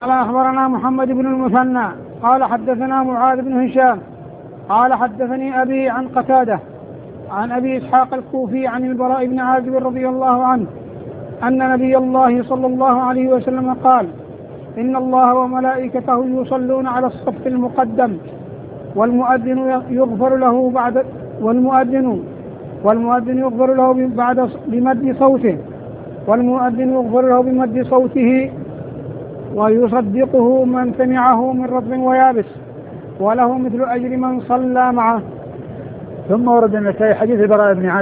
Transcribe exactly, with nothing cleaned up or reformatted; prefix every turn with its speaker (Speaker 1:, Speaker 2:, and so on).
Speaker 1: قال أخبرنا محمد بن المثنى قال حدثنا معاذ بن هشام قال حدثني أبي عن قتادة عن أبي إسحاق الكوفي عن البراء بن عازب رضي الله عنه أن نبي الله صلى الله عليه وسلم قال: إن الله وملائكته يصلون على الصف المقدم والمؤذن يغفر له بعد والمؤذن والمؤذن يغفر له بعد بمد صوته والمؤذن يغفر له بمد صوته ويصدقه من سمعه من رطب ويابس وله مثل أجر من صلى معه.
Speaker 2: ثم ورد النسائي حديث البراء بن عازب